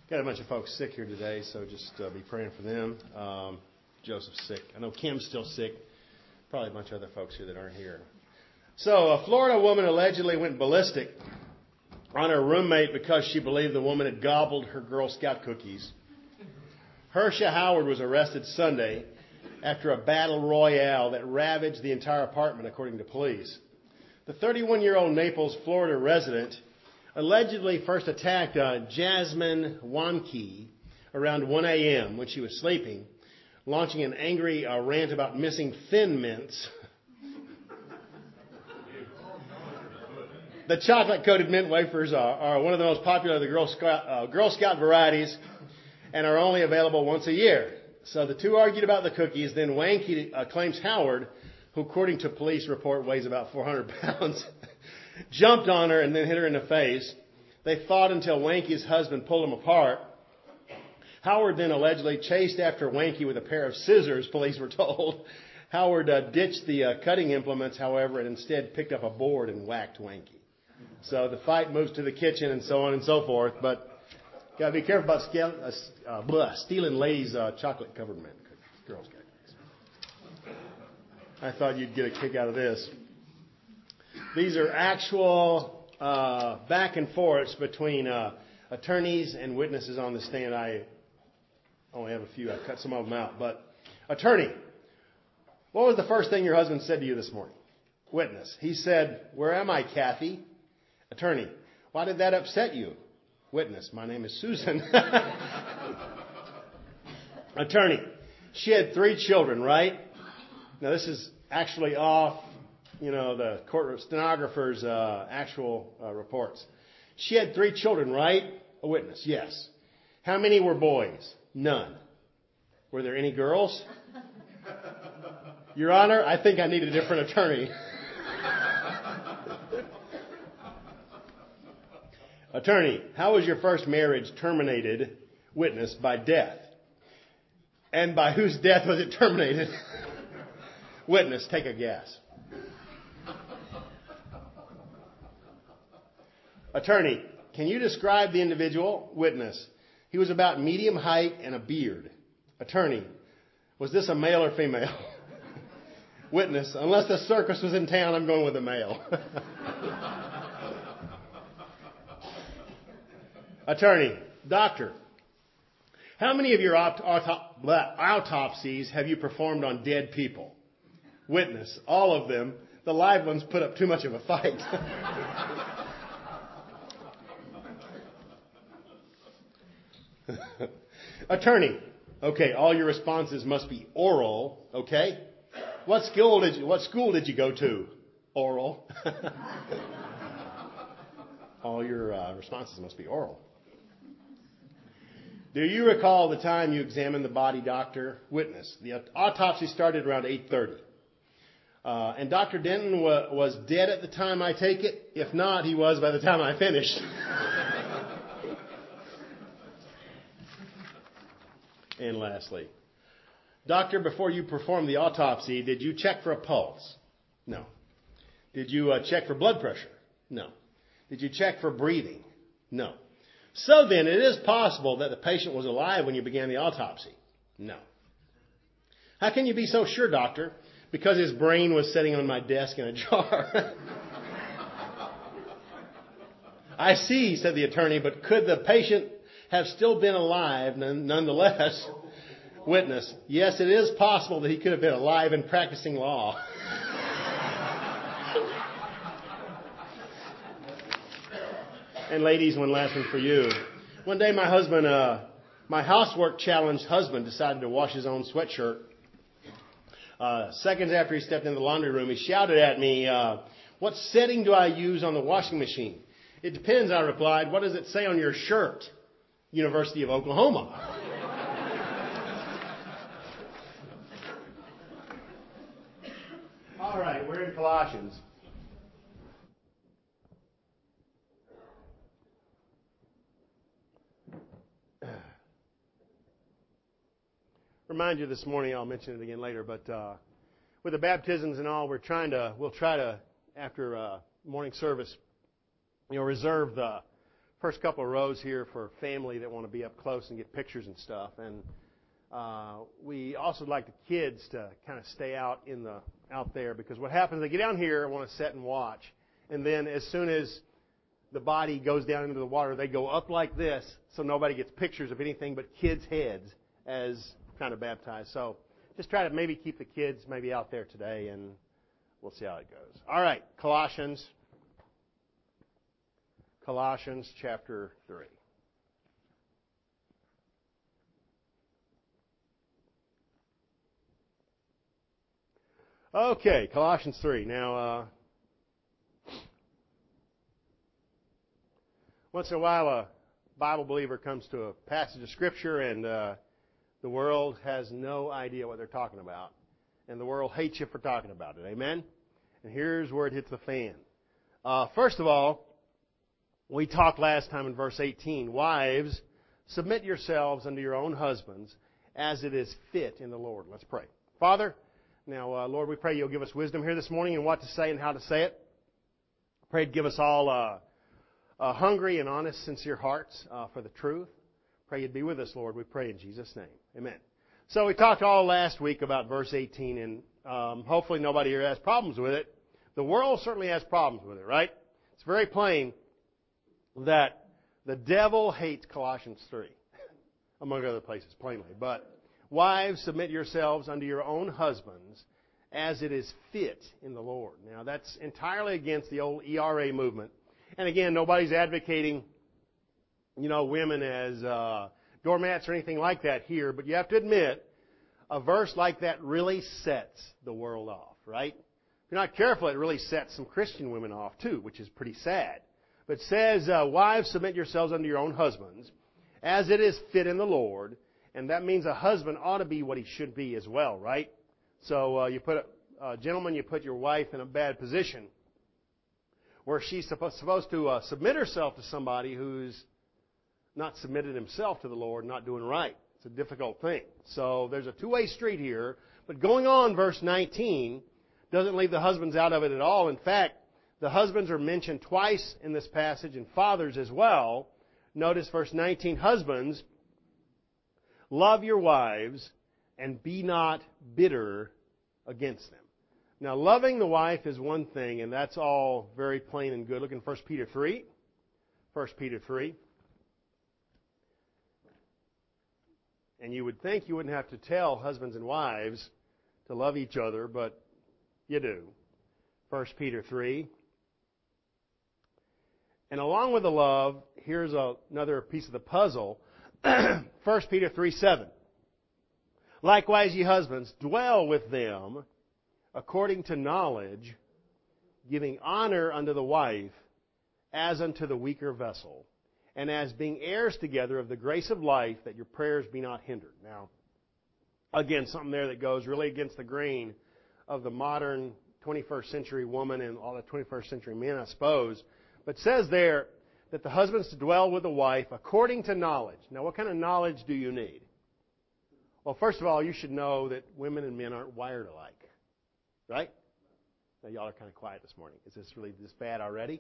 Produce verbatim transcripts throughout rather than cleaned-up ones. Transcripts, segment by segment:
Got a bunch of folks sick here today, so just uh, be praying for them. Um, Joseph's sick. I know Kim's still sick. Probably a bunch of other folks here that aren't here. So a Florida woman allegedly went ballistic on her roommate because she believed the woman had gobbled her Girl Scout cookies. Hersha Howard was arrested Sunday after a battle royale that ravaged the entire apartment, according to police. The thirty-one-year-old Naples, Florida resident allegedly first attacked uh, Jasmine Wanke around one a.m. when she was sleeping, launching an angry uh, rant about missing Thin Mints. The chocolate-coated mint wafers are, are one of the most popular of the Girl Scout, uh, Girl Scout varieties and are only available once a year. So the two argued about the cookies. Then Wanke uh, claims Howard, who according to police report weighs about four hundred pounds, jumped on her and then hit her in the face. They fought until Wanke's husband pulled them apart. Howard then allegedly chased after Wanke with a pair of scissors, police were told. Howard uh, ditched the uh, cutting implements, however, and instead picked up a board and whacked Wanke. So the fight moves to the kitchen and so on and so forth. But got to be careful about scale, uh, uh, blah, stealing Lay's uh, chocolate-covered mint Girl Scout. I thought you'd get a kick out of this. These are actual uh, back and forths between uh, attorneys and witnesses on the stand. I only have a few. I cut some of them out. But attorney, what was the first thing your husband said to you this morning? Witness, he said, "Where am I, Kathy?" Attorney, why did that upset you? Witness, my name is Susan. Attorney, she had three children, right? Now this is actually off, you know, the court stenographer's uh, actual uh, reports. She had three children, right? A witness, yes. How many were boys? None. Were there any girls? Your Honor, I think I need a different attorney. Attorney, how was your first marriage terminated? Witness, by death. And by whose death was it terminated? Witness, take a guess. Attorney, can you describe the individual? Witness, he was about medium height and a beard. Attorney, was this a male or female? Witness, unless the circus was in town, I'm going with a male. Attorney, doctor, how many of your aut- auto- autopsies have you performed on dead people? Witness, all of them. The live ones put up too much of a fight. Attorney, okay, all your responses must be oral, okay? What school did you, what school did you go to? Oral. All your uh, responses must be oral. Do you recall the time you examined the body, doctor? Witness, the autopsy started around eight thirty. Uh, and Doctor Denton wa- was dead at the time, I take it? If not, he was by the time I finished. And lastly, doctor, before you performed the autopsy, did you check for a pulse? No. Did you uh, check for blood pressure? No. Did you check for breathing? No. So then, it is possible that the patient was alive when you began the autopsy? No. How can you be so sure, doctor? Because his brain was sitting on my desk in a jar. I see, said the attorney, but could the patient have still been alive nonetheless? Witness, yes, it is possible that he could have been alive and practicing law. And ladies, one last one for you. One day my husband, uh, my housework challenged husband decided to wash his own sweatshirt. Uh, seconds after he stepped into the laundry room, he shouted at me, uh, what setting do I use on the washing machine? It depends, I replied. What does it say on your shirt? University of Oklahoma. All right, we're in Colossians. Remind you this morning, I'll mention it again later, but uh, with the baptisms and all, we're trying to, we'll try to, after uh, morning service, you know, reserve the first couple of rows here for family that want to be up close and get pictures and stuff. And uh, we also like the kids to kind of stay out in the out there, because what happens, they get down here and want to sit and watch, and then as soon as the body goes down into the water, they go up like this, so nobody gets pictures of anything but kids' heads as kind of baptized. So just try to maybe keep the kids maybe out there today, and we'll see how it goes. All right, Colossians. Colossians chapter three. Okay, Colossians three. Now, uh, once in a while a Bible believer comes to a passage of Scripture and uh, the world has no idea what they're talking about. And the world hates you for talking about it. Amen? And here's where it hits the fan. Uh, first of all, we talked last time in verse eighteen, wives, submit yourselves unto your own husbands as it is fit in the Lord. Let's pray. Father, now, uh, Lord, we pray you'll give us wisdom here this morning in what to say and how to say it. Pray to give us all uh, uh, hungry and honest, sincere hearts uh, for the truth. Pray you'd be with us, Lord. We pray in Jesus' name. Amen. So we talked all last week about verse eighteen, and um, hopefully nobody here has problems with it. The world certainly has problems with it, right? It's very plain that the devil hates Colossians three, among other places, plainly. But wives, submit yourselves unto your own husbands as it is fit in the Lord. Now, that's entirely against the old E R A movement. And again, nobody's advocating, you know, women as uh, doormats or anything like that here. But you have to admit, a verse like that really sets the world off, right? If you're not careful, it really sets some Christian women off too, which is pretty sad. But it says, uh, wives, submit yourselves unto your own husbands, as it is fit in the Lord. And that means a husband ought to be what he should be as well, right? So uh, you put, a uh, gentlemen, you put your wife in a bad position where she's supposed, supposed to uh, submit herself to somebody who's not submitted himself to the Lord, not doing right. It's a difficult thing. So there's a two-way street here. But going on, verse nineteen doesn't leave the husbands out of it at all. In fact, the husbands are mentioned twice in this passage, and fathers as well. Notice verse nineteen, husbands, love your wives and be not bitter against them. Now, loving the wife is one thing, and that's all very plain and good. Look in First Peter three. First Peter three. And you would think you wouldn't have to tell husbands and wives to love each other, but you do. First Peter three. And along with the love, here's a, another piece of the puzzle. First Peter three seven. Likewise, ye husbands, dwell with them according to knowledge, giving honor unto the wife as unto the weaker vessel, and as being heirs together of the grace of life, that your prayers be not hindered. Now, again, something there that goes really against the grain of the modern twenty-first century woman and all the twenty-first century men, I suppose. But it says there that the husband's to dwell with the wife according to knowledge. Now, what kind of knowledge do you need? Well, first of all, you should know that women and men aren't wired alike. Right? Now, y'all are kind of quiet this morning. Is this really this bad already?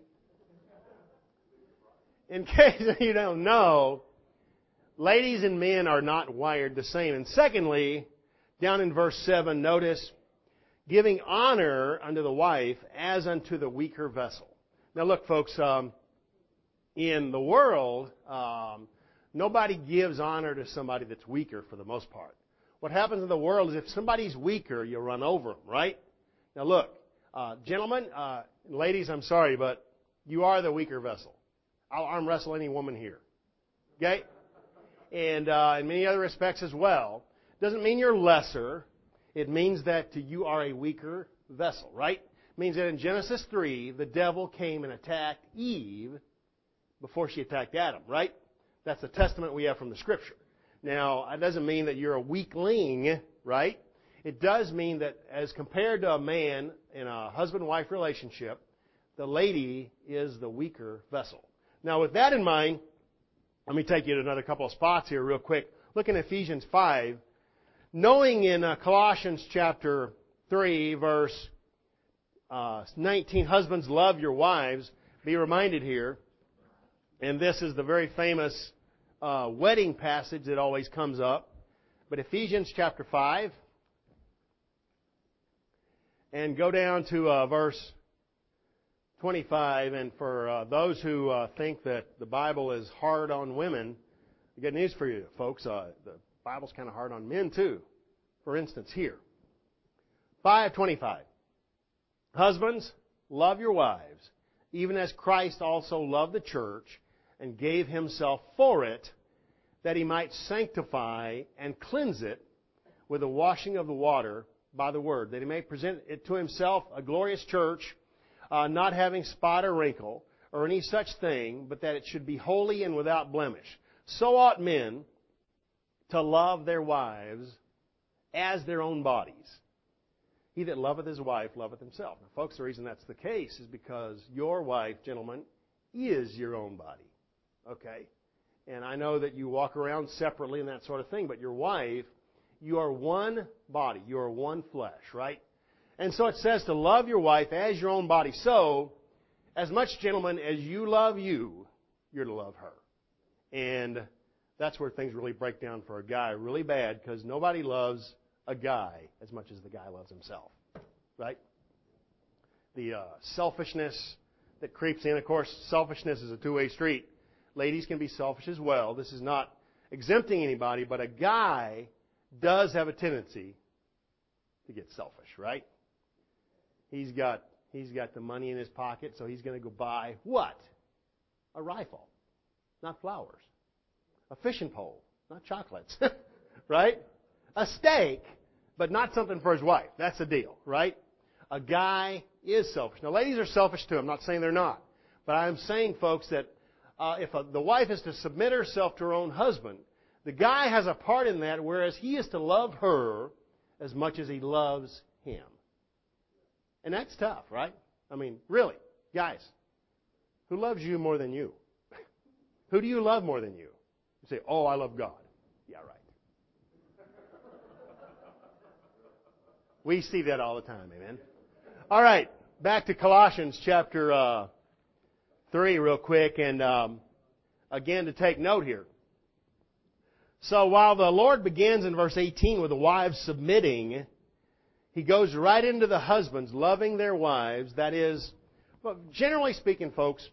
In case you don't know, ladies and men are not wired the same. And secondly, down in verse seven, notice, giving honor unto the wife as unto the weaker vessel. Now look, folks, um, in the world, um, nobody gives honor to somebody that's weaker for the most part. What happens in the world is if somebody's weaker, you run over them, right? Now look, uh, gentlemen, uh, ladies, I'm sorry, but you are the weaker vessel. I'll arm wrestle any woman here. Okay? And uh, in many other respects as well. Doesn't mean you're lesser. It means that you are a weaker vessel, right? It means that in Genesis three, the devil came and attacked Eve before she attacked Adam, right? That's the testament we have from the Scripture. Now, it doesn't mean that you're a weakling, right? It does mean that as compared to a man in a husband-wife relationship, the lady is the weaker vessel. Now, with that in mind, let me take you to another couple of spots here real quick. Look in Ephesians five. Knowing in uh, Colossians chapter three, verse uh, nineteen, husbands, love your wives. Be reminded here And this is the very famous uh, wedding passage that always comes up. But Ephesians chapter five, and go down to uh, verse twenty-five. And for uh, those who uh, think that the Bible is hard on women, I got news for you, folks. Uh, the Bible's kind of hard on men too. For instance, here, five twenty-five. Husbands, love your wives, even as Christ also loved the church and gave himself for it, that he might sanctify and cleanse it with the washing of the water by the word, that he may present it to himself a glorious church, uh, not having spot or wrinkle or any such thing, but that it should be holy and without blemish. So ought men to love their wives as their own bodies. He that loveth his wife loveth himself. Now, folks, the reason that's the case is because your wife, gentlemen, is your own body. Okay? And I know that you walk around separately and that sort of thing, but your wife, you are one body. You are one flesh, right? And so it says to love your wife as your own body. So, as much, gentlemen, as you love you, you're to love her. And that's where things really break down for a guy really bad, because nobody loves a guy as much as the guy loves himself, right? The uh, selfishness that creeps in. Of course, selfishness is a two-way street. Ladies can be selfish as well. This is not exempting anybody, but a guy does have a tendency to get selfish, right? He's got he's got the money in his pocket, so he's going to go buy what? A rifle, not flowers. A fishing pole, not chocolates, right? A steak, but not something for his wife. That's the deal, right? A guy is selfish. Now, ladies are selfish too. I'm not saying they're not. But I'm saying, folks, that uh, if a, the wife is to submit herself to her own husband, the guy has a part in that, whereas he is to love her as much as he loves him. And that's tough, right? I mean, really, guys, who loves you more than you? Who do you love more than you? You say, oh, I love God. Yeah, right. We see that all the time, amen? All right, back to Colossians chapter uh, three real quick, and um, again to take note here. So while the Lord begins in verse eighteen with the wives submitting, He goes right into the husbands loving their wives. That is, well, generally speaking, folks,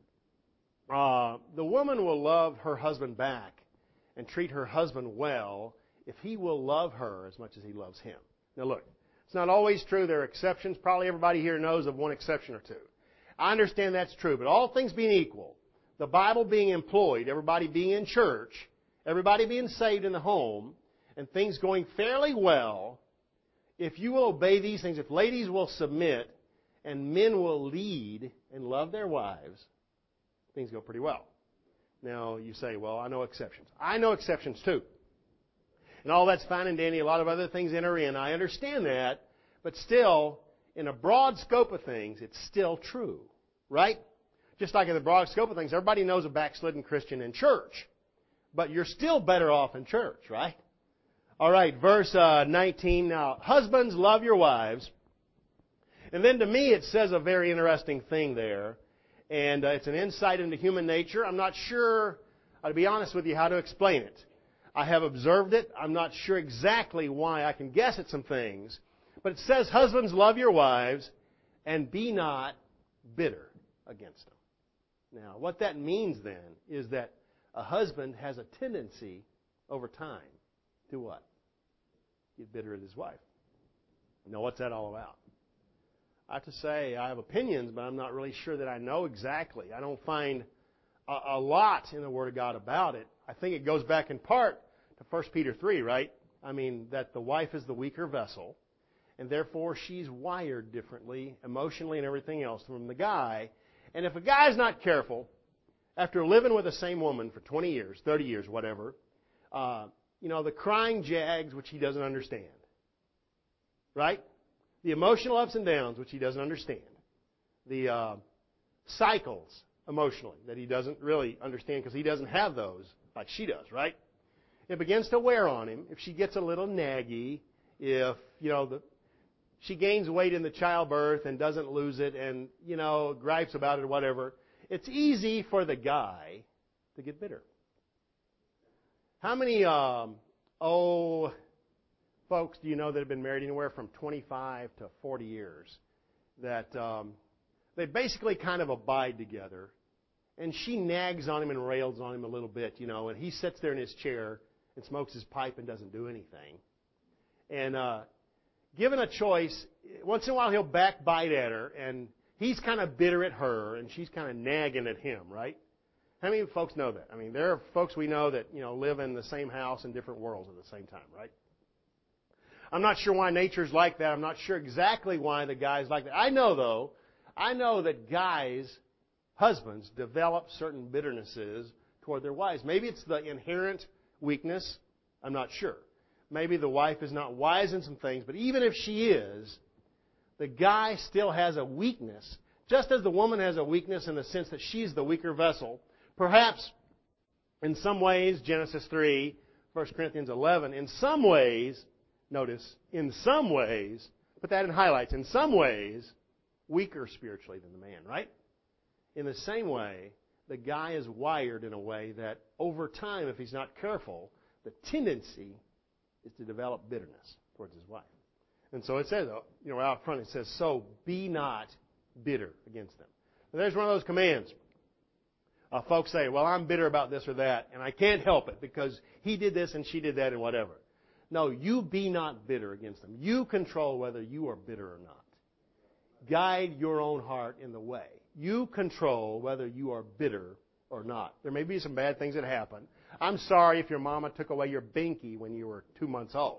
uh, the woman will love her husband back and treat her husband well if he will love her as much as he loves him. Now look, it's not always true. There are exceptions. Probably everybody here knows of one exception or two. I understand that's true, but all things being equal, the Bible being employed, everybody being in church, everybody being saved in the home, and things going fairly well, if you will obey these things, if ladies will submit and men will lead and love their wives, things go pretty well. Now, you say, well, I know exceptions. I know exceptions too. And all that's fine and dandy. A lot of other things enter in. I understand that. But still, in a broad scope of things, it's still true. Right? Just like in the broad scope of things, everybody knows a backslidden Christian in church. But you're still better off in church, right? All right, verse uh, nineteen. Now, husbands, love your wives. And then to me, it says a very interesting thing there. And uh, it's an insight into human nature. I'm not sure, uh, to be honest with you, how to explain it. I have observed it. I'm not sure exactly why. I can guess at some things. But it says, husbands, love your wives and be not bitter against them. Now, what that means then is that a husband has a tendency over time to what? Get bitter at his wife. Now, what's that all about? I have to say, I have opinions, but I'm not really sure that I know exactly. I don't find a, a lot in the Word of God about it. I think it goes back in part to First Peter three, right? I mean, that the wife is the weaker vessel, and therefore she's wired differently, emotionally and everything else from the guy. And if a guy's not careful, after living with the same woman for twenty years, thirty years, whatever, uh, you know, the crying jags, which he doesn't understand, right? The emotional ups and downs, which he doesn't understand. The uh, cycles emotionally that he doesn't really understand because he doesn't have those like she does, right? It begins to wear on him. If she gets a little naggy, if, you know, the, she gains weight in the childbirth and doesn't lose it and, you know, gripes about it or whatever, It's easy for the guy to get bitter. How many um, oh folks do you know that have been married anywhere from twenty-five to forty years? That um, they basically kind of abide together, and she nags on him and rails on him a little bit, you know, and he sits there in his chair and smokes his pipe and doesn't do anything. And uh, given a choice, once in a while he'll backbite at her, and he's kind of bitter at her, and she's kind of nagging at him, right? How many folks know that? I mean, there are folks we know that, you know, live in the same house in different worlds at the same time, right? I'm not sure why nature's like that. I'm not sure exactly why the guy's like that. I know, though, I know that guys, husbands, develop certain bitternesses toward their wives. Maybe it's the inherent weakness. I'm not sure. Maybe the wife is not wise in some things, but even if she is, the guy still has a weakness, just as the woman has a weakness in the sense that she's the weaker vessel. Perhaps, in some ways, Genesis three, First Corinthians eleven, in some ways, notice, in some ways, put that in highlights, in some ways, weaker spiritually than the man, right? In the same way, the guy is wired in a way that over time, if he's not careful, the tendency is to develop bitterness towards his wife. And so it says, you know, out front it says, so be not bitter against them. Now, there's one of those commands. Uh, folks say, well, I'm bitter about this or that, and I can't help it because he did this and she did that and whatever. No, you be not bitter against them. You control whether you are bitter or not. Guide your own heart in the way. You control whether you are bitter or not. There may be some bad things that happen. I'm sorry if your mama took away your binky when you were two months old.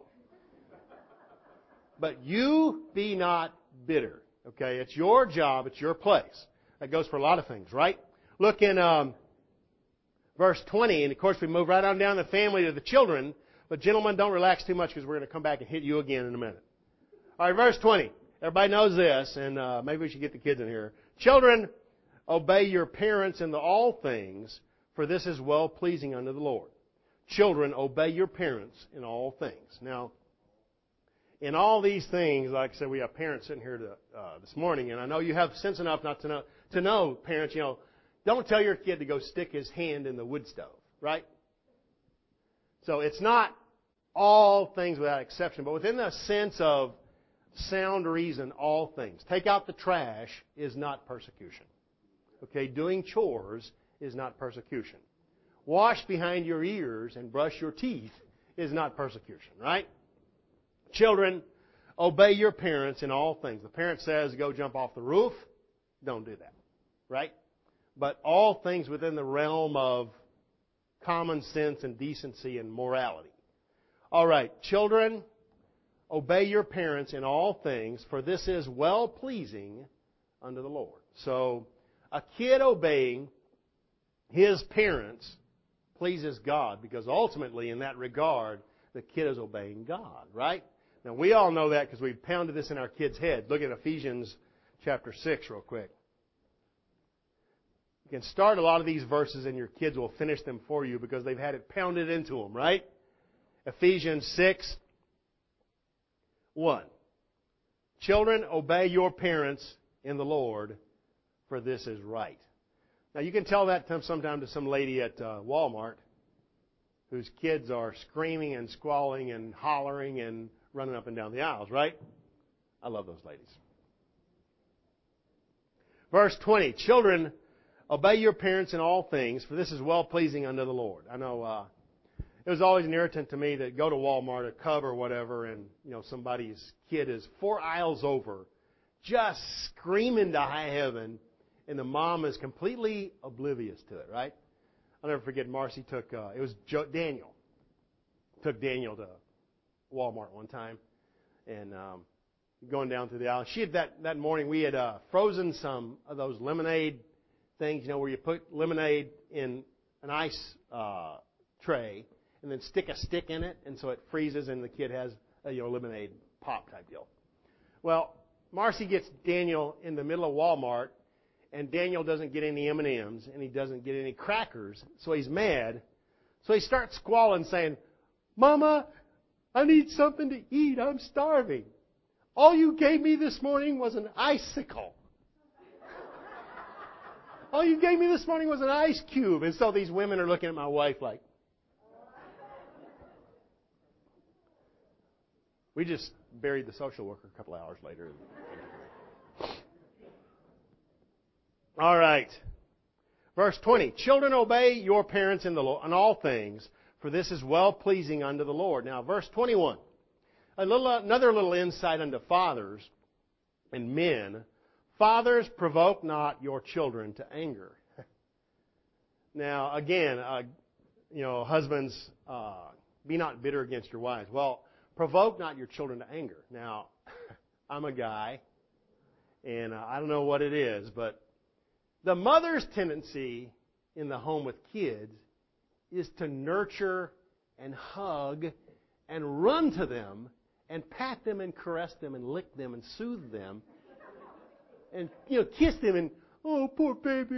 But you be not bitter. Okay? It's your job. It's your place. That goes for a lot of things, right? Look in um, verse twenty, and of course we move right on down the family to the children. But gentlemen, don't relax too much because we're going to come back and hit you again in a minute. All right, verse twenty. Everybody knows this, and uh, maybe we should get the kids in here. Children, obey your parents in the all things, for this is well-pleasing unto the Lord. Children, obey your parents in all things. Now, in all these things, like I said, we have parents sitting here to, uh, this morning, and I know you have sense enough not to know, to know, parents, you know, don't tell your kid to go stick his hand in the wood stove, right? So it's not all things without exception, but within the sense of sound reason, all things. Take out the trash is not persecution. Okay, doing chores is not persecution. Wash behind your ears and brush your teeth is not persecution, right? Children, obey your parents in all things. The parent says, go jump off the roof. Don't do that, right? But all things within the realm of common sense and decency and morality. All right, children, obey your parents in all things, for this is well-pleasing unto the Lord. So, a kid obeying his parents pleases God, because ultimately, in that regard, the kid is obeying God, right? Now, we all know that because we've pounded this in our kids' heads. Look at Ephesians chapter six real quick. You can start a lot of these verses and your kids will finish them for you because they've had it pounded into them, right? Ephesians six, one. Children, obey your parents in the Lord, for this is right. Now, you can tell that sometime to some lady at uh, Walmart whose kids are screaming and squalling and hollering and running up and down the aisles, right? I love those ladies. Verse twenty. Children, obey your parents in all things, for this is well-pleasing unto the Lord. I know uh, it was always an irritant to me to go to Walmart or Cub or whatever, and you know somebody's kid is four aisles over, just screaming to high heaven, and the mom is completely oblivious to it. Right? I'll never forget. Marcy took uh, it was Joe, Daniel took Daniel to Walmart one time, and um, going down through the aisle. She had that that morning we had uh, frozen some of those lemonade things, you know, where you put lemonade in an ice uh, tray and then stick a stick in it, and so it freezes, and the kid has a you know lemonade pop type deal. Well, Marcy gets Daniel in the middle of Walmart, and Daniel doesn't get any M and M's, and he doesn't get any crackers, so he's mad. So he starts squalling, saying, "Mama, I need something to eat. I'm starving. All you gave me this morning was an icicle." All you gave me this morning was an ice cube. And so these women are looking at my wife like, we just buried the social worker a couple hours later. All right. Verse twenty. Children, obey your parents in the Lord, in all things, for this is well-pleasing unto the Lord. Now, verse twenty-one. A little, another little insight unto fathers and men. Fathers, provoke not your children to anger. Now, again, uh, you know, husbands, uh, be not bitter against your wives. Well, provoke not your children to anger. Now, I'm a guy, and uh, I don't know what it is, but the mother's tendency in the home with kids is to nurture and hug and run to them and pat them and caress them and lick them and soothe them and, you know, kiss them and, oh, poor baby.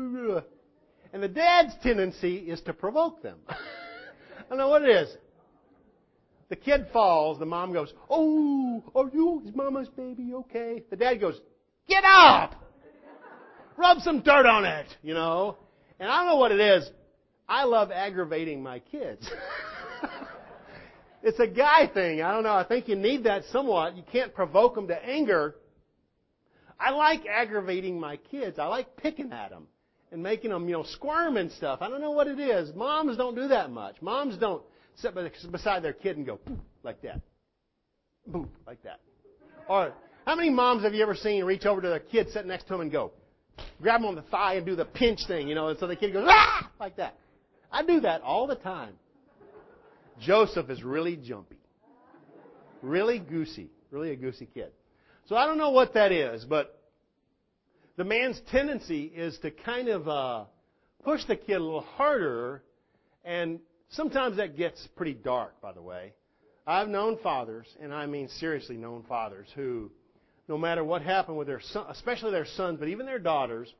And the dad's tendency is to provoke them. I don't know what it is. The kid falls. The mom goes, oh, are you mama's baby okay? The dad goes, get up! Rub some dirt on it, you know. And I don't know what it is. I love aggravating my kids. It's a guy thing. I don't know. I think you need that somewhat. You can't provoke them to anger. I like aggravating my kids. I like picking at them and making them, you know, squirm and stuff. I don't know what it is. Moms don't do that much. Moms don't sit beside their kid and go, poof, like that. Poof, like that. Or how many moms have you ever seen reach over to their kid sitting next to them and go, grab them on the thigh and do the pinch thing, you know, and so the kid goes, ah, like that. I do that all the time. Joseph is really jumpy. Really goosey. Really a goosey kid. So I don't know what that is, but the man's tendency is to kind of uh, push the kid a little harder, and sometimes that gets pretty dark, by the way. I've known fathers, and I mean seriously known fathers, who, no matter what happened with their son, especially their sons, but even their daughters,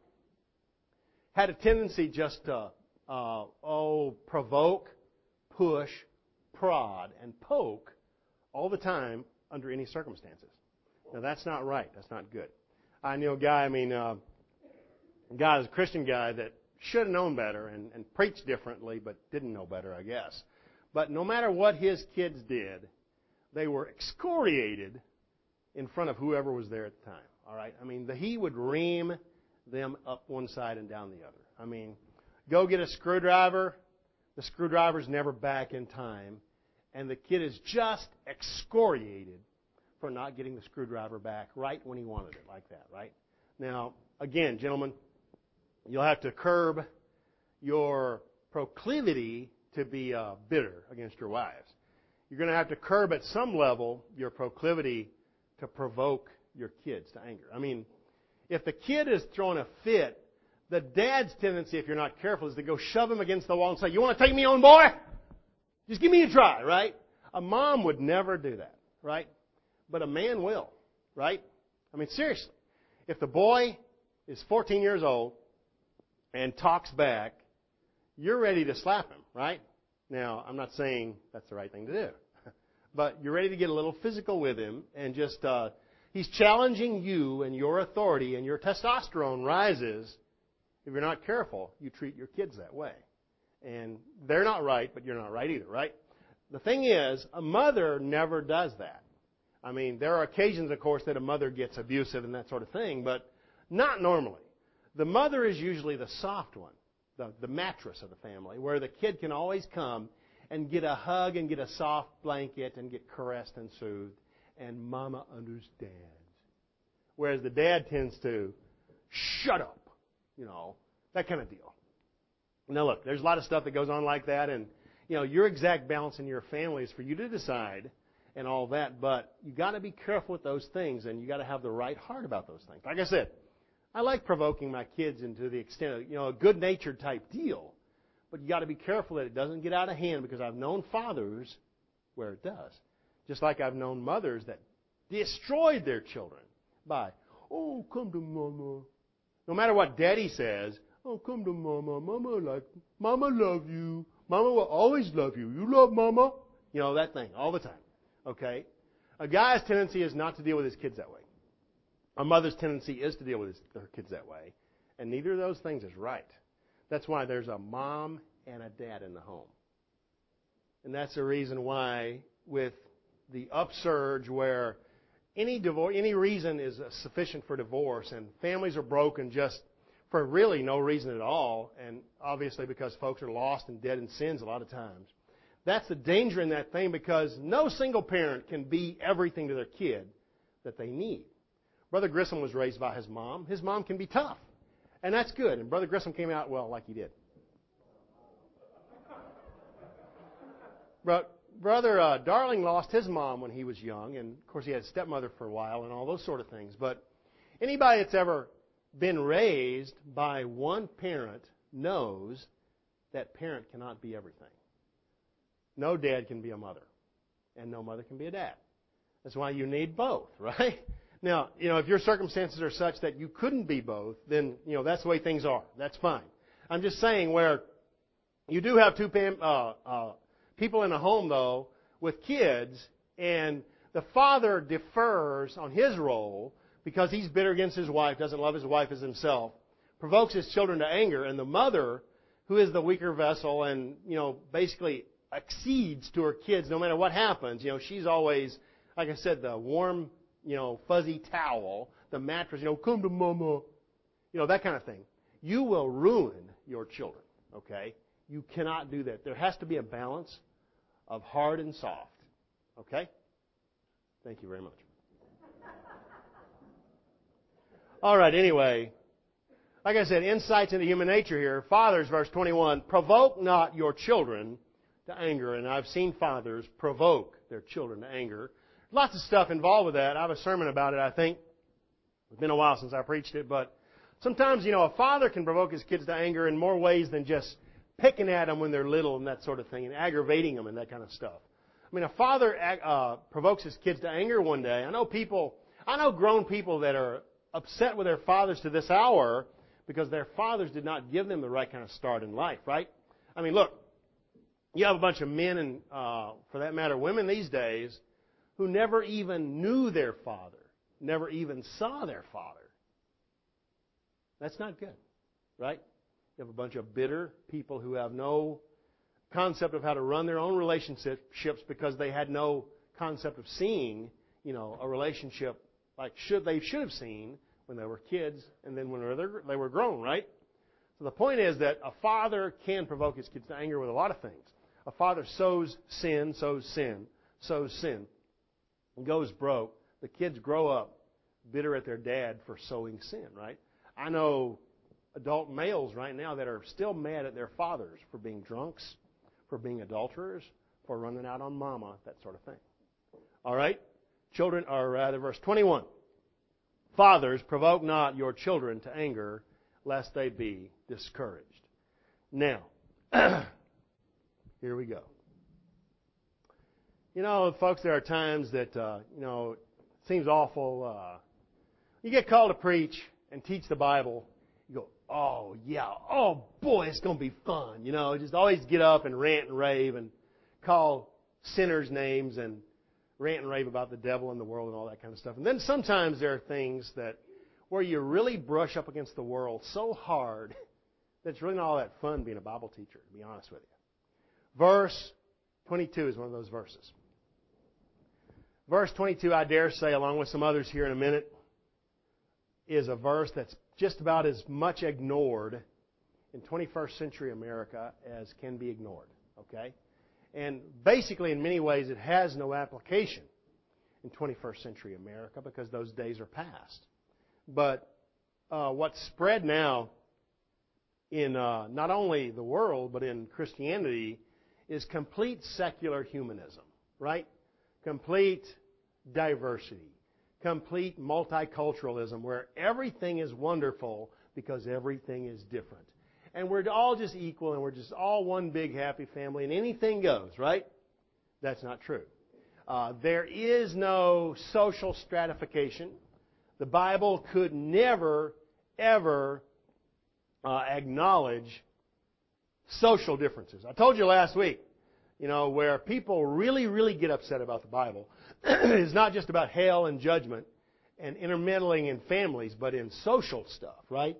had a tendency just to, uh, oh, provoke, push, prod, and poke all the time under any circumstances. Now, that's not right. That's not good. I knew a guy, I mean, uh, a guy was a Christian guy that should have known better and, and preached differently, but didn't know better, I guess. But no matter what his kids did, they were excoriated in front of whoever was there at the time. All right? I mean, the, he would ream them up one side and down the other. I mean, go get a screwdriver. The screwdriver's never back in time. And the kid is just excoriated for not getting the screwdriver back right when he wanted it, like that, right? Now, again, gentlemen, you'll have to curb your proclivity to be uh, bitter against your wives. You're going to have to curb at some level your proclivity to provoke your kids to anger. I mean, if the kid is throwing a fit, the dad's tendency, if you're not careful, is to go shove him against the wall and say, you want to take me on, boy? Just give me a try, right? A mom would never do that, right? But a man will, right? I mean, seriously. If the boy is fourteen years old and talks back, you're ready to slap him, right? Now, I'm not saying that's the right thing to do. But you're ready to get a little physical with him and just, uh, he's challenging you and your authority, and your testosterone rises. If you're not careful, you treat your kids that way. And they're not right, but you're not right either, right? The thing is, a mother never does that. I mean, there are occasions, of course, that a mother gets abusive and that sort of thing, but not normally. The mother is usually the soft one, the, the mattress of the family, where the kid can always come and get a hug and get a soft blanket and get caressed and soothed, and mama understands. Whereas the dad tends to shut up, you know, that kind of deal. Now, look, there's a lot of stuff that goes on like that, and, you know, your exact balance in your family is for you to decide and all that, but you got to be careful with those things, and you got to have the right heart about those things. Like I said, I like provoking my kids into the extent of, you know, a good-natured type deal, but you got to be careful that it doesn't get out of hand, because I've known fathers where it does. Just like I've known mothers that destroyed their children by, oh, come to mama. No matter what daddy says, oh, come to mama. Mama like, mama love you. Mama will always love you. You love mama. You know, that thing all the time. Okay? A guy's tendency is not to deal with his kids that way. A mother's tendency is to deal with his, her kids that way. And neither of those things is right. That's why there's a mom and a dad in the home. And that's the reason why with the upsurge where any divorce, any reason is sufficient for divorce, and families are broken just for really no reason at all, and obviously because folks are lost and dead in sins a lot of times. That's the danger in that thing, because no single parent can be everything to their kid that they need. Brother Grissom was raised by his mom. His mom can be tough, and that's good. And Brother Grissom came out well like he did. But Brother uh, Darling lost his mom when he was young, and of course he had a stepmother for a while and all those sort of things. But anybody that's ever been raised by one parent knows that parent cannot be everything. No dad can be a mother, and no mother can be a dad. That's why you need both, right? Now, you know, if your circumstances are such that you couldn't be both, then, you know, that's the way things are. That's fine. I'm just saying where you do have two uh, uh, people in a home, though, with kids, and the father defers on his role because he's bitter against his wife, doesn't love his wife as himself, provokes his children to anger, and the mother, who is the weaker vessel and, you know, basically accedes to her kids no matter what happens. You know, she's always, like I said, the warm, you know, fuzzy towel, the mattress, you know, come to mama, you know, that kind of thing. You will ruin your children, okay? You cannot do that. There has to be a balance of hard and soft, okay? Thank you very much. All right, anyway, like I said, insights into human nature here. Fathers, verse twenty-one, provoke not your children to anger. And I've seen fathers provoke their children to anger. Lots of stuff involved with that. I have a sermon about it, I think. It's been a while since I preached it, but sometimes, you know, a father can provoke his kids to anger in more ways than just picking at them when they're little and that sort of thing, and aggravating them and that kind of stuff. I mean, a father uh, provokes his kids to anger one day. I know people, I know grown people that are upset with their fathers to this hour because their fathers did not give them the right kind of start in life, right? I mean, look, you have a bunch of men and, uh, for that matter, women these days who never even knew their father, never even saw their father. That's not good, right? You have a bunch of bitter people who have no concept of how to run their own relationships because they had no concept of seeing, you know, a relationship like should they should have seen when they were kids and then when they were grown, right? So the point is that a father can provoke his kids to anger with a lot of things. A father sows sin, sows sin, sows sin, and goes broke. The kids grow up bitter at their dad for sowing sin, right? I know adult males right now that are still mad at their fathers for being drunks, for being adulterers, for running out on mama, that sort of thing. All right? Children, or rather, verse twenty-one. Fathers, provoke not your children to anger, lest they be discouraged. Now, here we go. You know, folks, there are times that, uh, you know, it seems awful. Uh, you get called to preach and teach the Bible. You go, oh, yeah, oh, boy, it's going to be fun. You know, just always get up and rant and rave and call sinners names and rant and rave about the devil and the world and all that kind of stuff. And then sometimes there are things that where you really brush up against the world so hard that it's really not all that fun being a Bible teacher, to be honest with you. Verse twenty-two is one of those verses. Verse twenty-two, I dare say, along with some others here in a minute, is a verse that's just about as much ignored in twenty-first century America as can be ignored. Okay? And basically, in many ways, it has no application in twenty-first century America because those days are past. But uh, what's spread now in uh, not only the world, but in Christianity, is complete secular humanism, right? Complete diversity, complete multiculturalism, where everything is wonderful because everything is different. And we're all just equal and we're just all one big happy family and anything goes, right? That's not true. Uh, there is no social stratification. The Bible could never, ever uh, acknowledge social differences. I told you last week, you know, where people really, really get upset about the Bible is not just about hell and judgment and intermeddling in families, but in social stuff, right?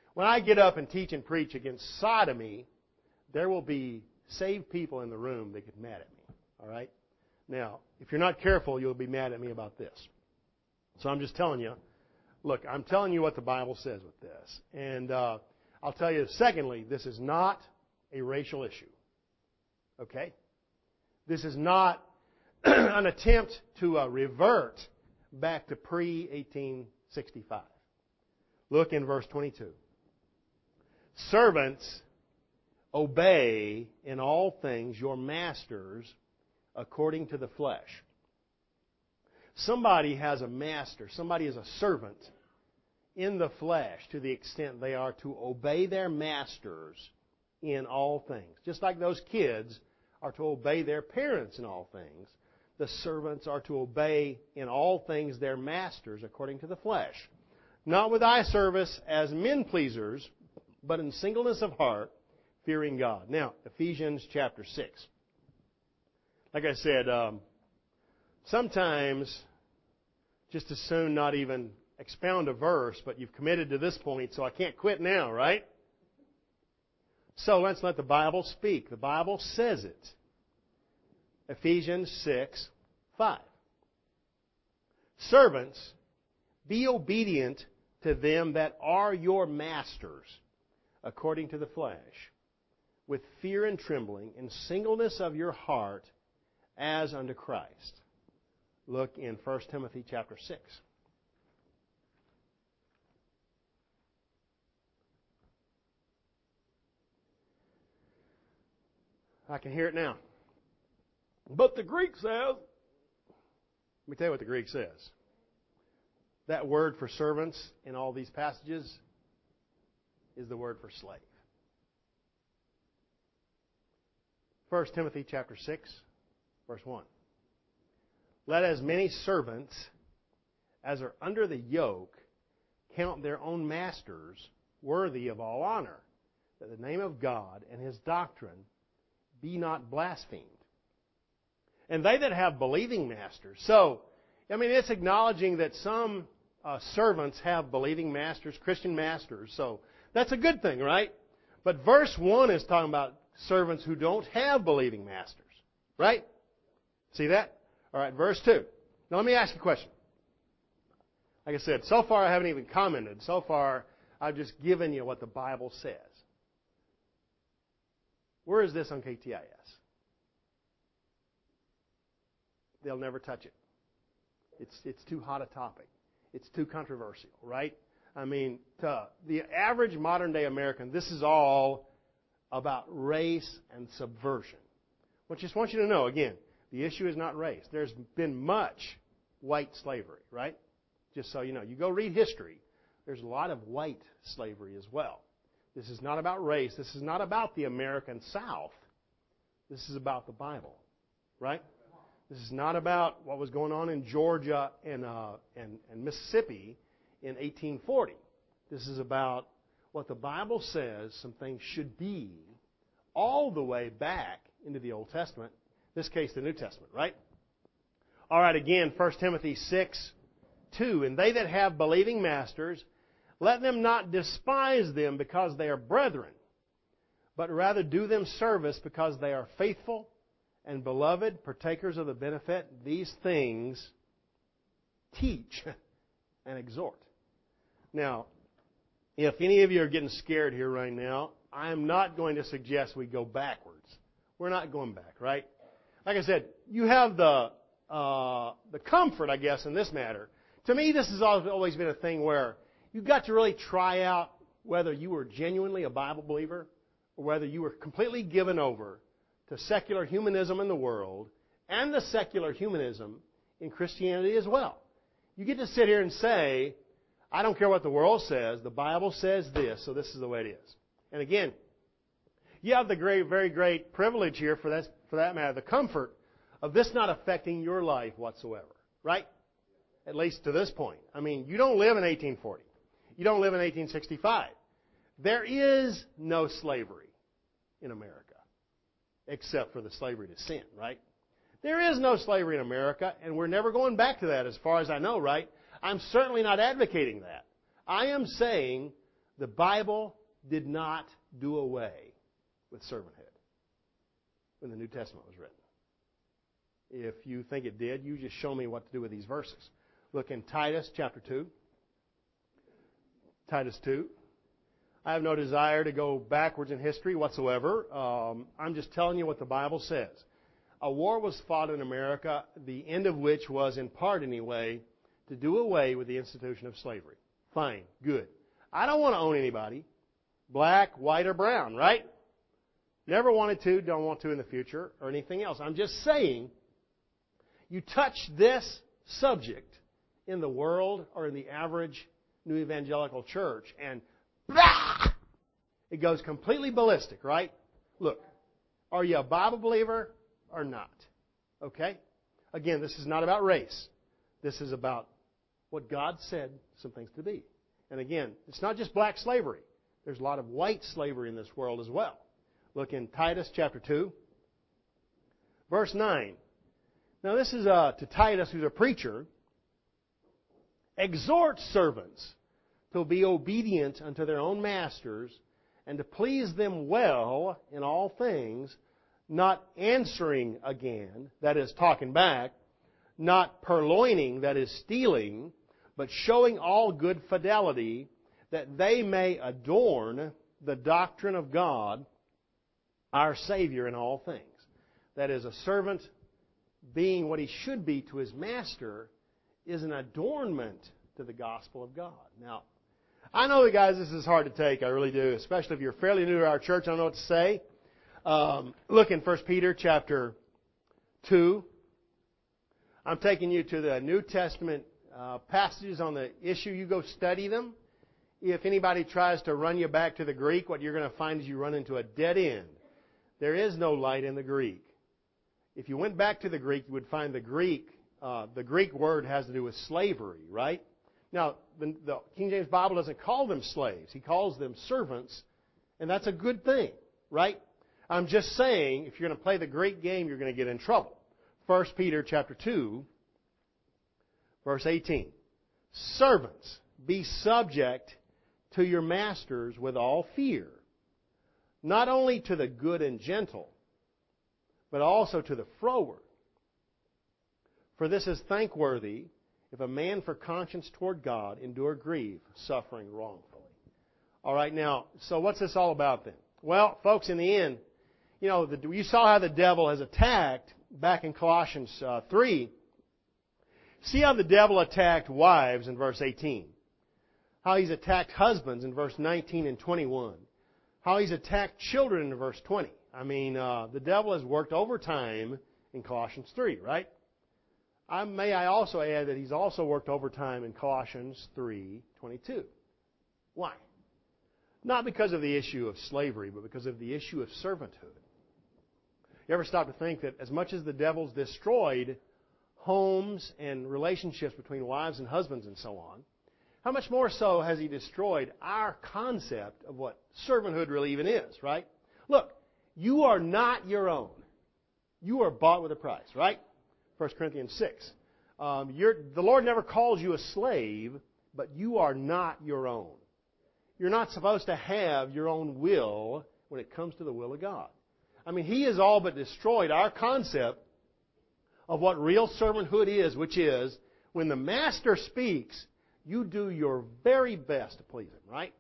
When I get up and teach and preach against sodomy, there will be saved people in the room that get mad at me. All right? Now, if you're not careful, you'll be mad at me about this. So I'm just telling you, look, I'm telling you what the Bible says with this. And uh, I'll tell you, secondly, this is not a racial issue. Okay? This is not an attempt to uh, revert back to pre eighteen sixty-five. Look in verse twenty-two. Servants, obey in all things your masters according to the flesh. Somebody has a master, somebody is a servant in the flesh to the extent they are to obey their masters in all things. Just like those kids are to obey their parents in all things, the servants are to obey in all things their masters according to the flesh. Not with eye service as men pleasers, but in singleness of heart, fearing God. Now, Ephesians chapter six. Like I said, um, sometimes just as soon not even expound a verse, but you've committed to this point, so I can't quit now, right? So let's let the Bible speak. The Bible says it. Ephesians six, five. Servants, be obedient to them that are your masters, according to the flesh, with fear and trembling, in singleness of your heart, as unto Christ. Look in First Timothy chapter six. I can hear it now. But the Greek says, let me tell you what the Greek says. That word for servants in all these passages is the word for slave. First Timothy chapter six, verse one. Let as many servants as are under the yoke count their own masters worthy of all honor, that the name of God and His doctrine be not blasphemed. And they that have believing masters. So, I mean, it's acknowledging that some uh, servants have believing masters, Christian masters. So, that's a good thing, right? But verse one is talking about servants who don't have believing masters. Right? See that? All right, verse two. Now, let me ask you a question. Like I said, so far I haven't even commented. So far, I've just given you what the Bible says. Where is this on K T I S? They'll never touch it. It's it's too hot a topic. It's too controversial, right? I mean, to the average modern-day American, this is all about race and subversion. I just want you to know, again, the issue is not race. There's been much white slavery, right? Just so you know. You go read history, there's a lot of white slavery as well. This is not about race. This is not about the American South. This is about the Bible, right? This is not about what was going on in Georgia and, uh, and, and Mississippi in eighteen forty. This is about what the Bible says some things should be all the way back into the Old Testament, in this case the New Testament, right? All right, again, First Timothy six, two. And they that have believing masters, let them not despise them because they are brethren, but rather do them service because they are faithful and beloved, partakers of the benefit. These things teach and exhort. Now, if any of you are getting scared here right now, I am not going to suggest we go backwards. We're not going back, right? Like I said, you have the uh, the comfort, I guess, in this matter. To me, this has always been a thing where you've got to really try out whether you were genuinely a Bible believer or whether you were completely given over to secular humanism in the world and the secular humanism in Christianity as well. You get to sit here and say, I don't care what the world says, the Bible says this, so this is the way it is. And again, you have the great, very great privilege here, for that, for that matter, the comfort of this not affecting your life whatsoever, right? At least to this point. I mean, you don't live in eighteen forty. You don't live in eighteen sixty-five. There is no slavery in America, except for the slavery to sin, right? There is no slavery in America, and we're never going back to that as far as I know, right? I'm certainly not advocating that. I am saying The Bible did not do away with servanthood when the New Testament was written. If you think it did, you just show me what to do with these verses. Look in Titus chapter two. Titus two. I have no desire to go backwards in history whatsoever. Um, I'm just telling you what the Bible says. A war was fought in America, the end of which was, in part anyway, to do away with the institution of slavery. Fine, good. I don't want to own anybody, black, white, or brown, right? Never wanted to, don't want to in the future, or anything else. I'm just saying, you touch this subject in the world or in the average New Evangelical church, and bah! It goes completely ballistic, right? Look, are you a Bible believer or not? Okay? Again, this is not about race. This is about what God said some things to be. And again, it's not just black slavery. There's a lot of white slavery in this world as well. Look in Titus chapter two, verse nine. Now this is uh, to Titus, who's a preacher. Exhort servants to be obedient unto their own masters, and to please them well in all things, not answering again, that is, talking back, not purloining, that is, stealing, but showing all good fidelity, that they may adorn the doctrine of God, our Savior, in all things. That is, a servant being what he should be to his master is an adornment to the gospel of God. Now, I know that, guys, this is hard to take. I really do, especially if you're fairly new to our church. I don't know what to say. Um, look in First Peter chapter two. I'm taking you to the New Testament uh, passages on the issue. You go study them. If anybody tries to run you back to the Greek, what you're going to find is you run into a dead end. There is no light in the Greek. If you went back to the Greek, you would find the Greek, uh, the Greek word has to do with slavery, right? Now, the, the King James Bible doesn't call them slaves. He calls them servants, and that's a good thing, right? I'm just saying, if you're going to play the Greek game, you're going to get in trouble. First Peter chapter two, verse eighteen. Servants, be subject to your masters with all fear, not only to the good and gentle, but also to the froward. For this is thankworthy, if a man for conscience toward God endure grief, suffering wrongfully. All right, now, so what's this all about then? Well, folks, in the end, you know, the, you saw how the devil has attacked back in Colossians uh, three. See how the devil attacked wives in verse eighteen. How he's attacked husbands in verse nineteen and twenty-one. How he's attacked children in verse twenty. I mean, uh, the devil has worked overtime in Colossians three, right? I, may I also add that he's also worked overtime in Colossians three twenty-two. Why? Not because of the issue of slavery, but because of the issue of servanthood. You ever stop to think that as much as the devil's destroyed homes and relationships between wives and husbands and so on, how much more so has he destroyed our concept of what servanthood really even is, right? Look, you are not your own. You are bought with a price, right? First Corinthians six. Um, you're, the Lord never calls you a slave, but you are not your own. You're not supposed to have your own will when it comes to the will of God. I mean, He has all but destroyed our concept of what real servanthood is, which is when the Master speaks, you do your very best to please Him, right?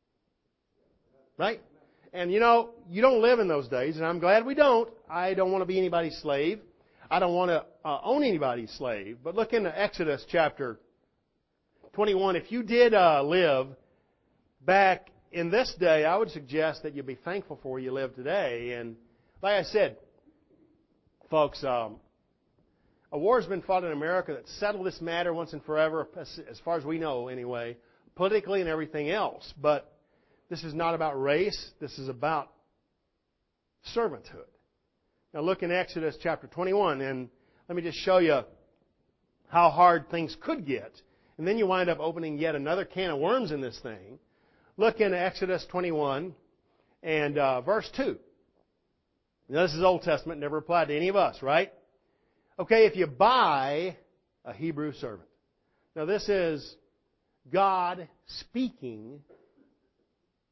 Right? And you know, you don't live in those days, and I'm glad we don't. I don't want to be anybody's slave. I don't want to uh, own anybody's slave. But look into Exodus chapter twenty-one. If you did uh, live back in this day, I would suggest that you be thankful for where you live today. And like I said, folks, um, a war has been fought in America that settled this matter once and forever, as far as we know anyway, politically and everything else. But this is not about race. This is about servanthood. Now look in Exodus chapter twenty-one, and let me just show you how hard things could get. And then you wind up opening yet another can of worms in this thing. Look in Exodus twenty-one and uh, verse two. Now this is Old Testament, never applied to any of us, right? Okay, if you buy a Hebrew servant. Now this is God speaking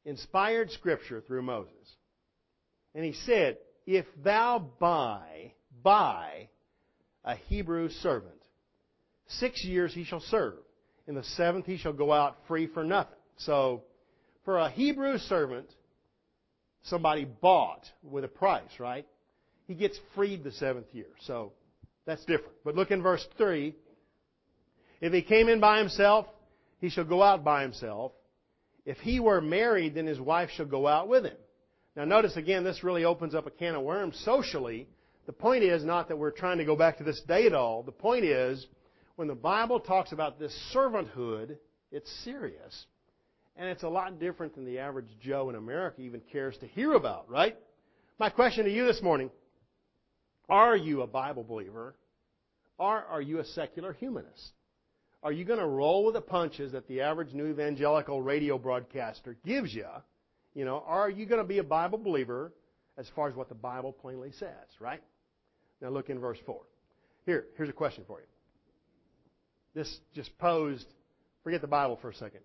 inspired Scripture through Moses. And he said, if thou buy, buy a Hebrew servant, six years he shall serve. In the seventh he shall go out free for nothing. So, for a Hebrew servant, somebody bought with a price, right? He gets freed the seventh year. So, that's different. But look in verse three. If he came in by himself, he shall go out by himself. If he were married, then his wife shall go out with him. Now notice again, this really opens up a can of worms socially. The point is not that we're trying to go back to this day at all. The point is, when the Bible talks about this servanthood, it's serious. And it's a lot different than the average Joe in America even cares to hear about, right? My question to you this morning, are you a Bible believer or are you a secular humanist? Are you going to roll with the punches that the average new evangelical radio broadcaster gives you? You know, or are you going to be a Bible believer as far as what the Bible plainly says, right? Now look in verse four. Here, here's a question for you. This just posed, forget the Bible for a second.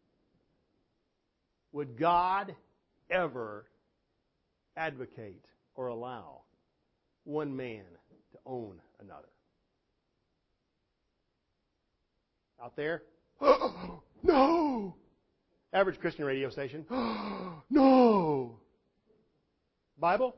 Would God ever advocate or allow one man to own another? Out there? No! Average Christian radio station? No! Bible?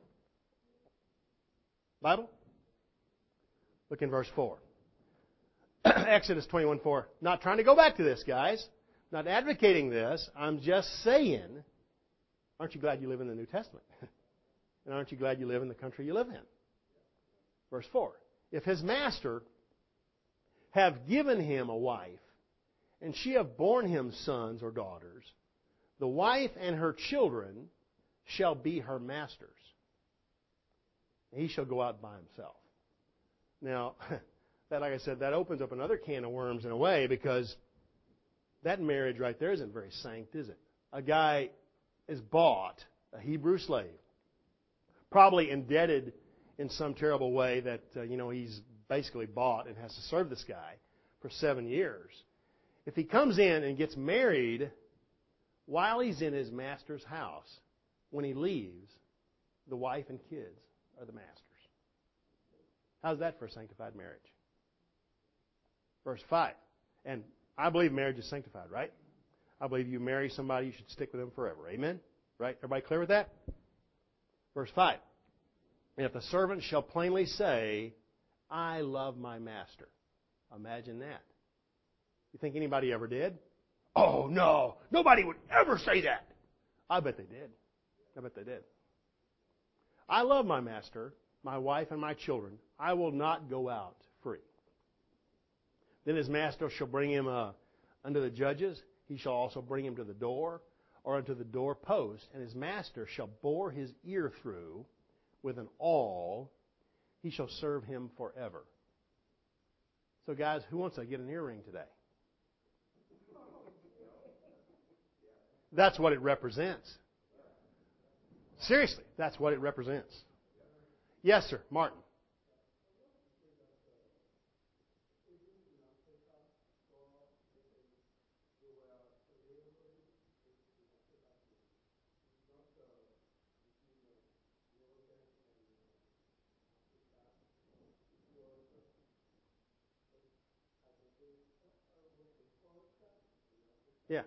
Bible? Look in verse four. Exodus twenty-one four. Not trying to go back to this, guys. Not advocating this. I'm just saying, aren't you glad you live in the New Testament? And aren't you glad you live in the country you live in? Verse four. If his master have given him a wife, and she have borne him sons or daughters, the wife and her children shall be her master's. And he shall go out by himself. Now, that, like I said, that opens up another can of worms in a way, because that marriage right there isn't very sanct, is it? A guy is bought, a Hebrew slave, probably indebted in some terrible way that, uh, you know, he's basically bought and has to serve this guy for seven years. If he comes in and gets married while he's in his master's house, when he leaves, the wife and kids are the master's. How's that for a sanctified marriage? Verse five. And I believe marriage is sanctified, right? I believe you marry somebody, you should stick with them forever. Amen? Right? Everybody clear with that? Verse five. And if the servant shall plainly say, I love my master. Imagine that. You think anybody ever did? Oh, no. Nobody would ever say that. I bet they did. I bet they did. I love my master, my wife, and my children. I will not go out free. Then his master shall bring him uh, unto the judges. He shall also bring him to the door or unto the door post. And his master shall bore his ear through with an awl. He shall serve him forever. So guys, who wants to get an earring today? That's what it represents. Seriously, that's what it represents. Yes, sir. Martin. Yeah.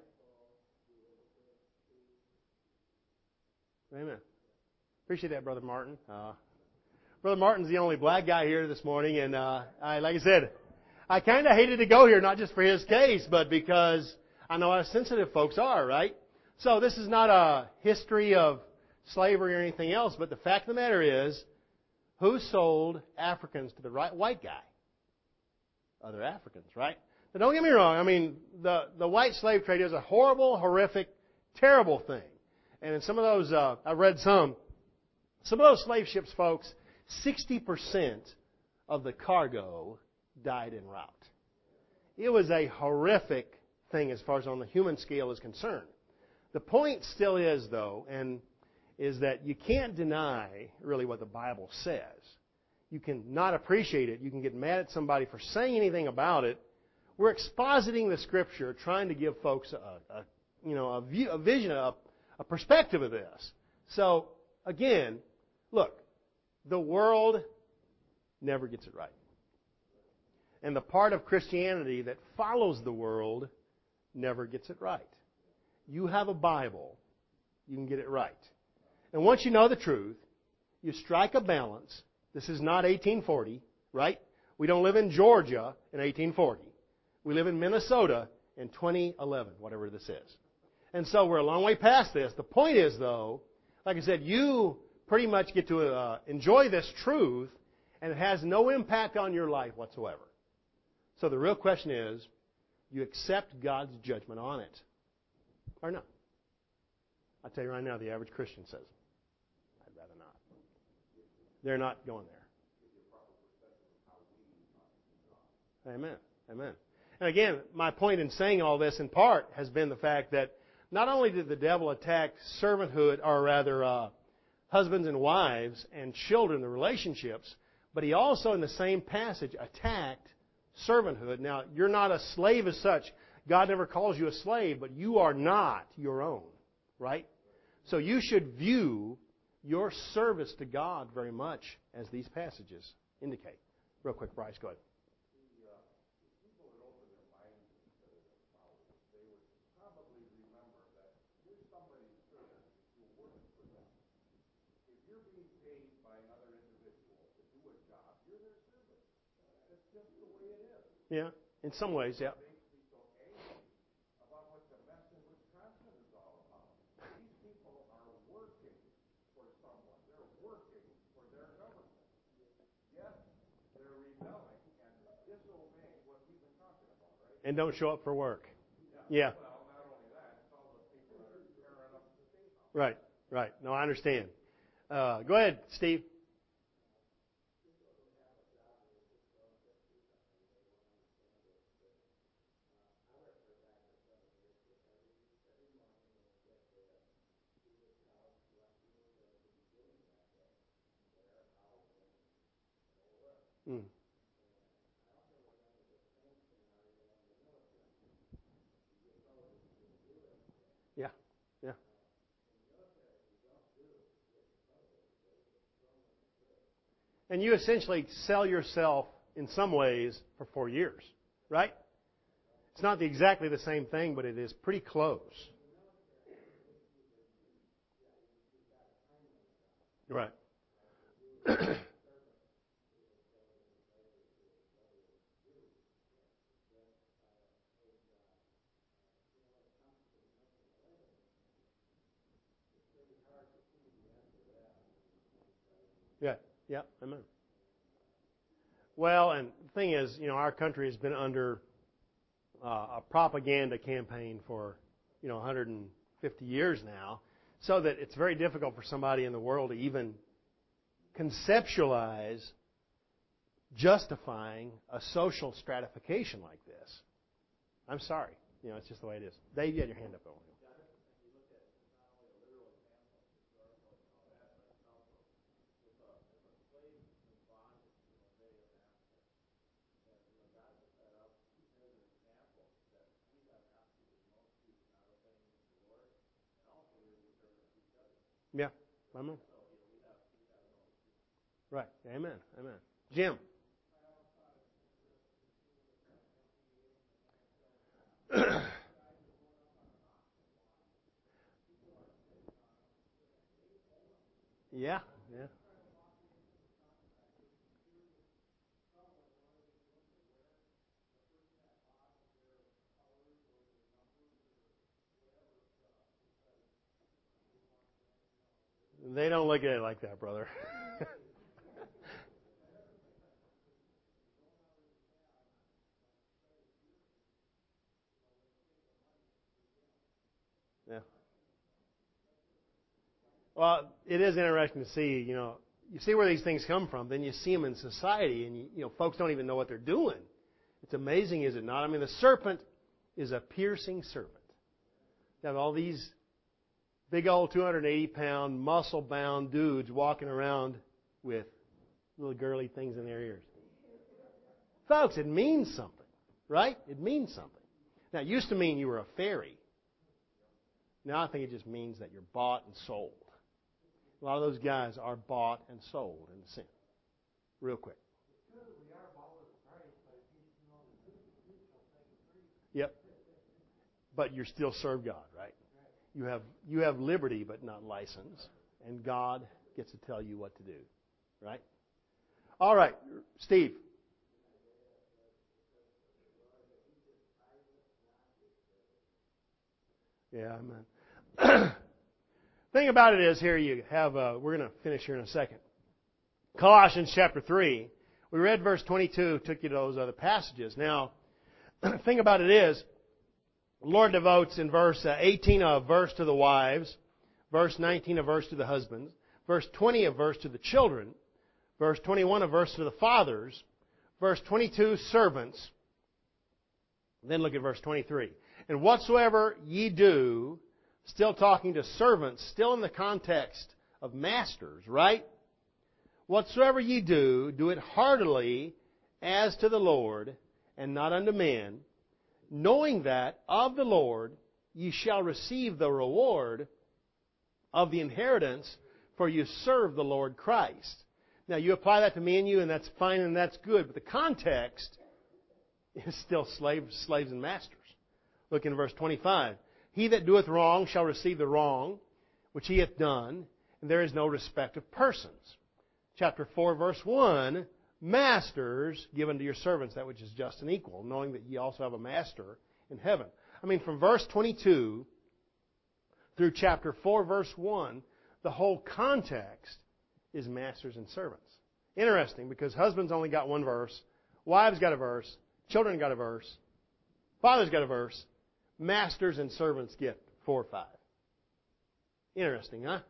Amen. Appreciate that, Brother Martin. Uh, Brother Martin's the only black guy here this morning, and uh, I, like I said, I kind of hated to go here, not just for his case, but because I know how sensitive folks are, right? So this is not a history of slavery or anything else, but the fact of the matter is, who sold Africans to the right white guy? Other Africans, right? Now, don't get me wrong. I mean, the, the white slave trade is a horrible, horrific, terrible thing. And in some of those, uh, I've read some, some of those slave ships, folks, sixty percent of the cargo died en route. It was a horrific thing as far as on the human scale is concerned. The point still is, though, and is that you can't deny really what the Bible says. You can not appreciate it. You can get mad at somebody for saying anything about it. We're expositing the Scripture, trying to give folks a, a you know, a, view, a vision, a, a perspective of this. So, again, look, the world never gets it right. And the part of Christianity that follows the world never gets it right. You have a Bible, you can get it right. And once you know the truth, you strike a balance. This is not eighteen forty, right? We don't live in Georgia in eighteen forty. We live in Minnesota in twenty eleven, whatever this is. And so we're a long way past this. The point is, though, like I said, you pretty much get to uh, enjoy this truth, and it has no impact on your life whatsoever. So the real question is, you accept God's judgment on it or not? I'll tell you right now, the average Christian says, I'd rather not. They're not going there. Amen. Amen. And again, my point in saying all this in part has been the fact that not only did the devil attack servanthood, or rather uh, husbands and wives and children, the relationships, but he also in the same passage attacked servanthood. Now, you're not a slave as such. God never calls you a slave, but you are not your own, right? So you should view your service to God very much as these passages indicate. Real quick, Bryce, go ahead. Yeah, in some ways, yeah. And don't show up for work. Yeah. Right, right. No, I understand. Uh, go ahead, Steve. Mm. Yeah, yeah. And you essentially sell yourself in some ways for four years, right? It's not exactly the same thing, but it is pretty close. Right. Yeah, yeah, amen. Well, and the thing is, you know, our country has been under uh, a propaganda campaign for, you know, one hundred fifty years now, so that it's very difficult for somebody in the world to even conceptualize justifying a social stratification like this. I'm sorry. You know, it's just the way it is. Dave, you had your hand up. Yeah, amen. Right, amen, amen. Jim. Yeah, yeah. They don't look at it like that, brother. Yeah. Well, it is interesting to see, you know, you see where these things come from, then you see them in society, and, you, you know, folks don't even know what they're doing. It's amazing, is it not? I mean, the serpent is a piercing serpent. You have all these big old two hundred eighty pound, muscle-bound dudes walking around with little girly things in their ears. Folks, it means something, right? It means something. Now, it used to mean you were a fairy. Now I think it just means that you're bought and sold. A lot of those guys are bought and sold into sin. Real quick. Yep. But you still serve God, right? You have you have liberty but not license. And God gets to tell you what to do. Right? All right, Steve. Yeah, amen. Thing about it is, here you have, uh, we're going to finish here in a second. Colossians chapter three. We read verse twenty-two, took you to those other passages. Now, the thing about it is, the Lord devotes in verse eighteen a verse to the wives, verse nineteen a verse to the husbands, verse twenty a verse to the children, verse twenty-one a verse to the fathers, verse twenty-two servants. Then look at verse twenty-three. And whatsoever ye do, still talking to servants, still in the context of masters, right? Whatsoever ye do, do it heartily as to the Lord, and not unto men, knowing that of the Lord ye shall receive the reward of the inheritance, for you serve the Lord Christ. Now you apply that to me and you, and that's fine and that's good, but the context is still slaves, slaves and masters. Look in verse twenty-five. He that doeth wrong shall receive the wrong which he hath done, and there is no respect of persons. Chapter four, verse one, masters, give unto your servants that which is just and equal, knowing that ye also have a master in heaven. I mean, from verse twenty-two through chapter four, verse one, the whole context is masters and servants. Interesting, because husbands only got one verse, wives got a verse, children got a verse, fathers got a verse, masters and servants get four or five. Interesting, huh?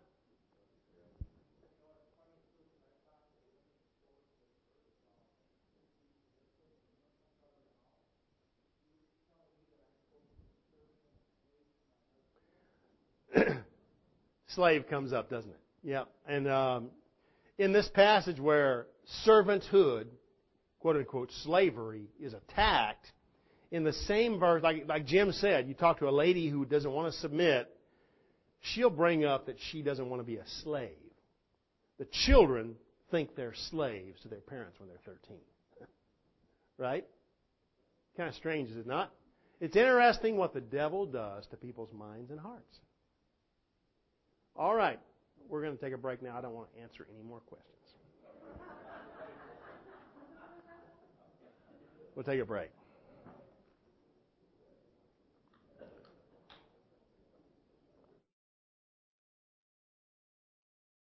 Slave comes up, doesn't it? Yeah. And um, in this passage where servanthood, quote unquote, slavery is attacked, in the same verse, like, like Jim said, you talk to a lady who doesn't want to submit, she'll bring up that she doesn't want to be a slave. The children think they're slaves to their parents when they're thirteen. Right? Kind of strange, is it not? It's interesting what the devil does to people's minds and hearts. All right. We're going to take a break now. I don't want to answer any more questions. We'll take a break.